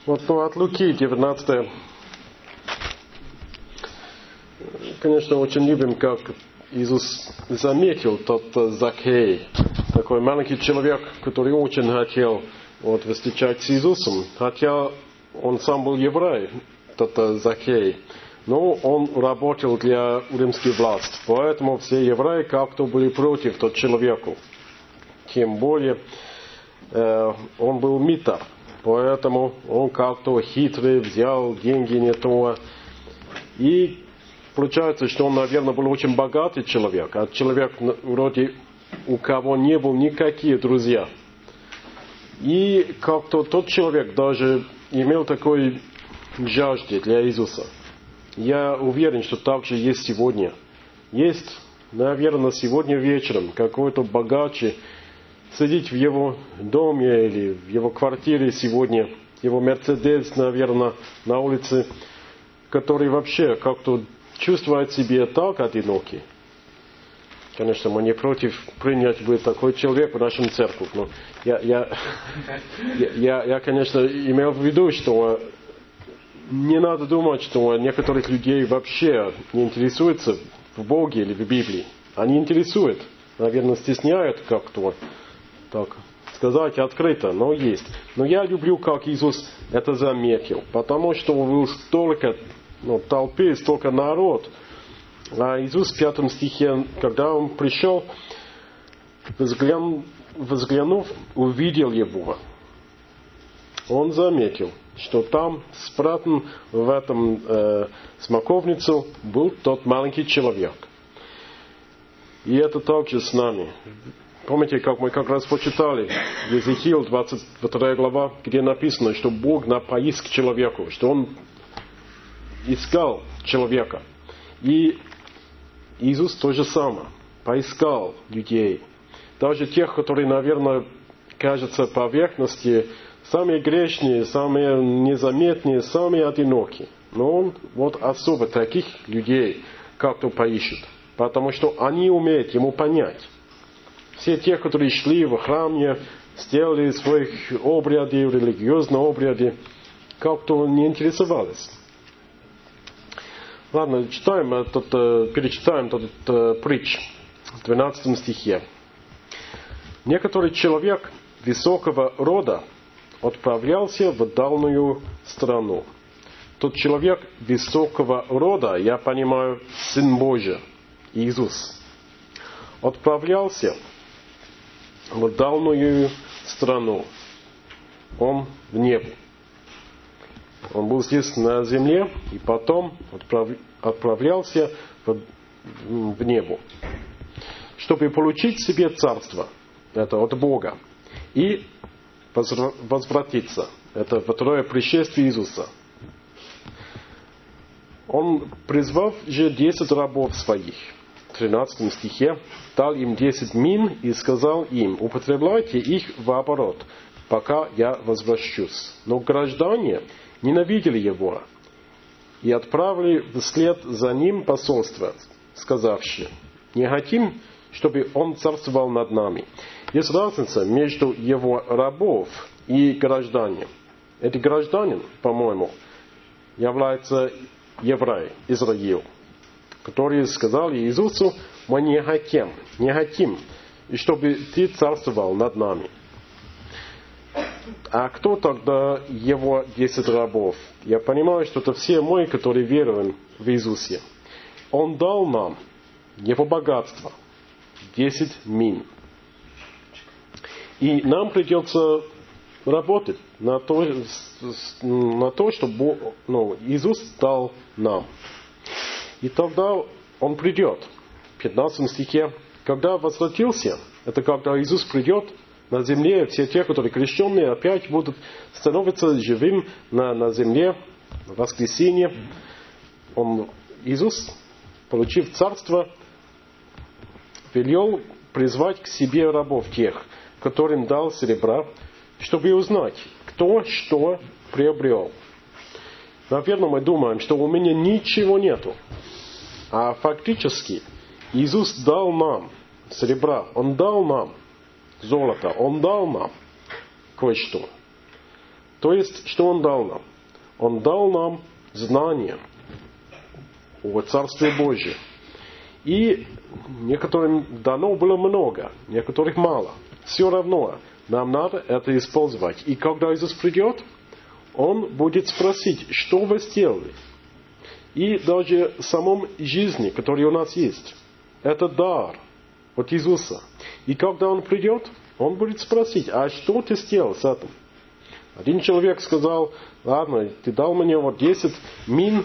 Вот от Луки 19. Конечно, очень любим, как Иисус заметил тот Закхей, такой маленький человек, который очень хотел встречать с Иисусом, хотя он сам был еврей, тот Закхей, но он работал для римской власти, поэтому все евреи как-то были против того человека. Тем более он был митар, поэтому он как-то хитрый, взял деньги не то. И получается, что он, наверное, был очень богатый человек, а человек вроде у кого не был никакие друзья. И как-то тот человек даже имел такой жажды для Иисуса. Я уверен, что так же есть сегодня. Есть, наверное, сегодня вечером какой-то богаче сидеть в его доме или в его квартире сегодня, его Мерседес, наверное, на улице, который вообще как-то чувствует себя так одинокий. Конечно, мы не против принять бы такой человек в нашем церкви, но я, конечно, имел в виду, что не надо думать, что некоторых людей вообще не интересуются в Боге или в Библии. Они интересуют, наверное, стесняют как-то, так сказать, открыто, но есть. Но я люблю, как Иисус это заметил, потому что был столько толпы, столько народ. А Иисус в 5 стихе, когда он пришел, взглянув, увидел его. Он заметил, что там спрятан в этом смоковницу был тот маленький человек. И это также с нами. Помните, как мы как раз почитали Иезекииль 22 глава, где написано, что Бог на поиск человеку, что Он искал человека. И Иисус то же самое. Поискал людей. Даже тех, которые, наверное, кажутся поверхности, самые грешные, самые незаметные, самые одинокие. Но Он особо таких людей как-то поищет. Потому что они умеют Ему понять. Все те, которые шли в храме, сделали своих обряды, религиозные обряды, как-то не интересовались. Ладно, перечитаем этот притч в 12 стихе. Некоторый человек высокого рода отправлялся в дальнюю страну. Тот человек высокого рода, я понимаю, Сын Божий, Иисус, отправлялся в дальнюю страну. Он в небо. Он был здесь на земле, и потом отправлялся в небо, чтобы получить себе царство, это от Бога, и возвратиться. Это второе пришествие Иисуса. Он, призвав же 10 рабов своих, в 13 стихе, дал им 10 мин и сказал им: употребляйте их в оборот, пока я возвращусь. Но граждане ненавидели его и отправили вслед за ним посольство, сказавши: не хотим, чтобы он царствовал над нами. Есть разница между его рабов и гражданин. Этот гражданин, по-моему, является еврей, Израиль, которые сказали Иисусу: мы не хотим, чтобы ты царствовал над нами. А кто тогда его 10 рабов? Я понимаю, что это все мы, которые веруем в Иисусе. Он дал нам его богатство, 10 мин. И нам придется работать на то, что Иисус дал нам. И тогда Он придет. В 15 стихе, когда возвратился, это когда Иисус придет на земле, все те, которые крещенные, опять будут становиться живым на земле в воскресенье. Иисус, получив царство, велел призвать к себе рабов тех, которым дал серебра, чтобы узнать, кто что приобрел. Наверное, мы думаем, что у меня ничего нету. А фактически Иисус дал нам серебра, Он дал нам золото, Он дал нам кое-что. То есть, что Он дал нам? Он дал нам знания о Царстве Божьем. И некоторым дано было много, некоторых мало. Все равно нам надо это использовать. И когда Иисус придет, Он будет спросить, что вы сделали. И даже в самом жизни, которая у нас есть, это дар от Иисуса. И когда Он придет, Он будет спросить, а что ты сделал с этим? Один человек сказал, ладно, ты дал мне 10 мин,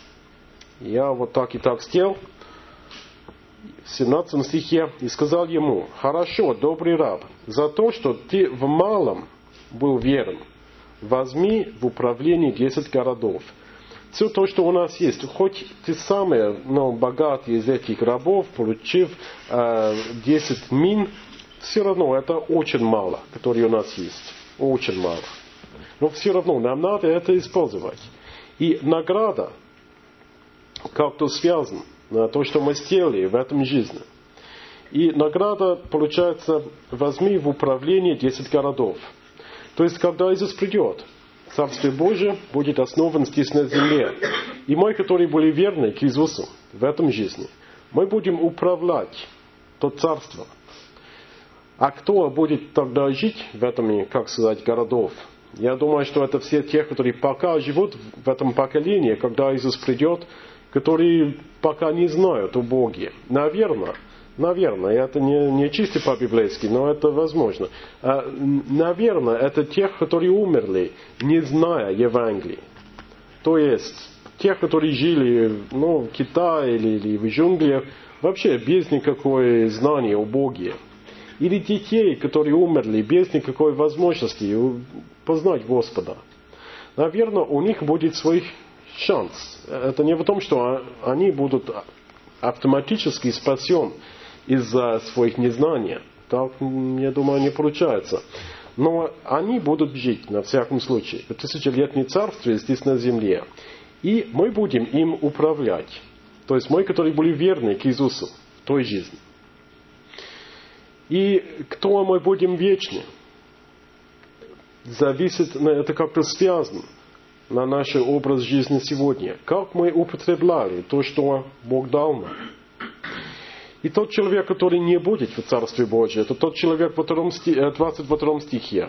я вот так и так сделал. В 17 стихе, и сказал ему, хорошо, добрый раб, за то, что ты в малом был верен, возьми в управление 10 городов. Все то, что у нас есть, хоть ты самый богатый из этих рабов, получив 10 мин, все равно это очень мало, которые у нас есть. Очень мало. Но все равно нам надо это использовать. И награда как-то связана на то, что мы сделали в этом жизни. И награда, получается, возьми в управление 10 городов. То есть, когда Иисус придет, Царствие Божие будет основано здесь на земле. И мы, которые были верны к Иисусу в этом жизни, мы будем управлять то царство. А кто будет тогда жить в этом, как сказать, городов? Я думаю, что это все те, которые пока живут в этом поколении, когда Иисус придет, которые пока не знают о Боге. Наверное, это не чисто по-библейски, но это возможно. Наверное, это тех, которые умерли, не зная Евангелия. То есть, тех, которые жили в Китае или в джунглях, вообще без никакой знания о Боге. Или детей, которые умерли без никакой возможности познать Господа. Наверное, у них будет свой шанс. Это не в том, что они будут автоматически спасены из-за своих незнаний. Так, я думаю, не получается. Но они будут жить, на всяком случае, в тысячелетнее царстве здесь на земле. И мы будем им управлять. То есть мы, которые были верны к Иисусу в той жизни. И кто мы будем вечны, зависит, это как-то связано на наш образ жизни сегодня. Как мы употребляли то, что Бог дал нам. И тот человек, который не будет в Царстве Божьем, это тот человек в 22 стихе.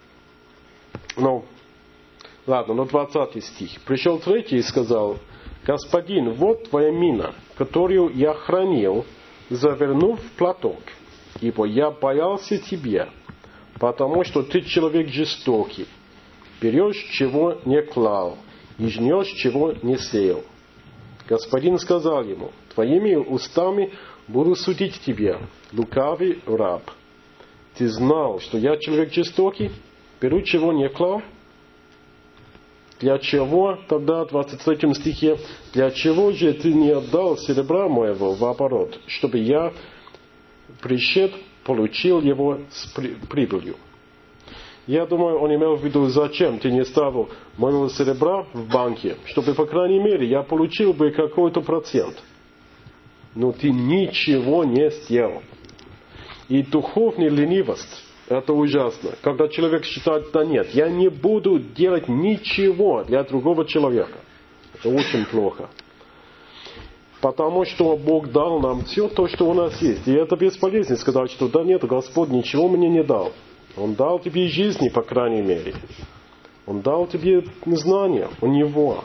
20 стих. Пришел третий и сказал, «Господин, вот твоя мина, которую я хранил, завернув в платок, ибо я боялся тебя, потому что ты человек жестокий, берешь, чего не клал, и жнешь, чего не сеял». Господин сказал ему, «Твоими устами буду судить тебя, лукавый раб. Ты знал, что я человек жестокий, беру, чего не клал?» Для чего тогда, в 23 стихе, «Для чего же ты не отдал серебра моего в оборот, чтобы я, пришед, получил его с прибылью?» Я думаю, он имел в виду, зачем ты не ставил моего серебра в банке, чтобы, по крайней мере, я получил бы какой-то процент. Но ты ничего не сделал. И духовная ленивость, это ужасно. Когда человек считает, да нет, я не буду делать ничего для другого человека. Это очень плохо. Потому что Бог дал нам все то, что у нас есть. И это бесполезно сказать, что да нет, Господь ничего мне не дал. Он дал тебе жизни, по крайней мере. Он дал тебе знания у Него.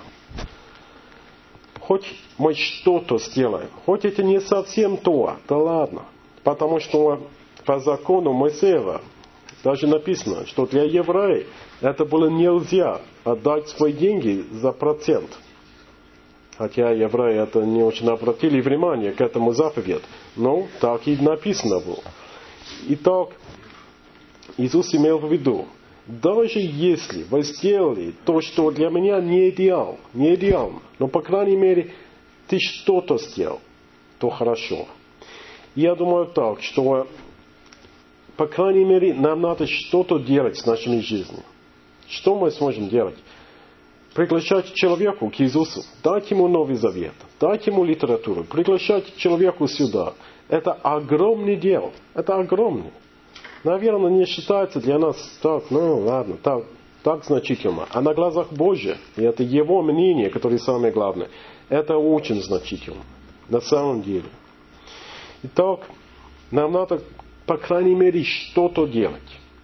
Хоть мы что-то сделаем, хоть это не совсем то, да ладно. Потому что по закону Моисеева даже написано, что для евреев это было нельзя отдать свои деньги за процент. Хотя евреи это не очень обратили внимание к этому заповеди. Но так и написано было. Итак, Иисус имел в виду, даже если вы сделали то, что для меня не идеально, но, по крайней мере, ты что-то сделал, то хорошо. Я думаю так, что, по крайней мере, нам надо что-то делать с нашей жизнью. Что мы сможем делать? Приглашать человеку к Иисусу, дать ему Новый Завет, дать ему литературу, приглашать человеку сюда. Это огромное дело. Это огромное. Наверное, не считается для нас так, ладно, так, так значительно. А на глазах Божьих, и это Его мнение, которое самое главное, это очень значительно. На самом деле. Итак, нам надо, по крайней мере, что-то делать.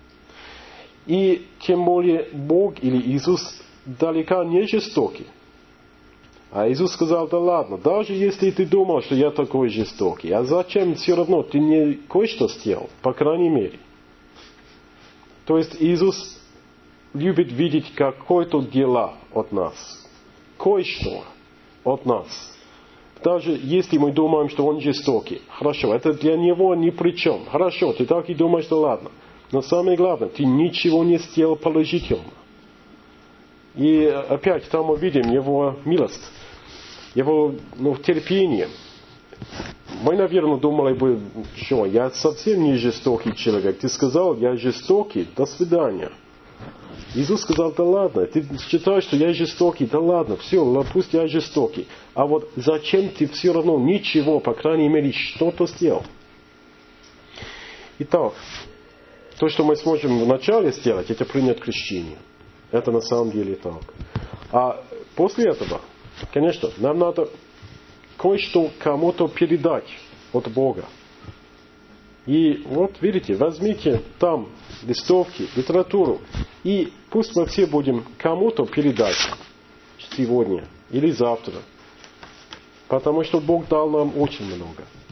И тем более Бог или Иисус далеко не жестокий. А Иисус сказал, да ладно, даже если ты думал, что я такой жестокий, а зачем все равно ты мне кое-что сделал, по крайней мере. То есть Иисус любит видеть какое-то дело от нас. Кое-что от нас. Даже если мы думаем, что Он жестокий. Хорошо, это для Него ни при чем. Хорошо, ты так и думаешь, что ладно. Но самое главное, ты ничего не сделал положительно. И опять там мы видим Его милость, Его терпение. Мы, наверное, думали бы, что я совсем не жестокий человек. Ты сказал, я жестокий, до свидания. Иисус сказал, да ладно, ты считаешь, что я жестокий, да ладно, все, пусть я жестокий. А вот зачем ты все равно ничего, по крайней мере, что-то сделал? Итак, то, что мы сможем вначале сделать, это принять крещение. Это на самом деле так. А после этого, конечно, нам надо кое-что кому-то передать от Бога. И вот, видите, возьмите там листовки, литературу, и пусть мы все будем кому-то передать сегодня или завтра. Потому что Бог дал нам очень много.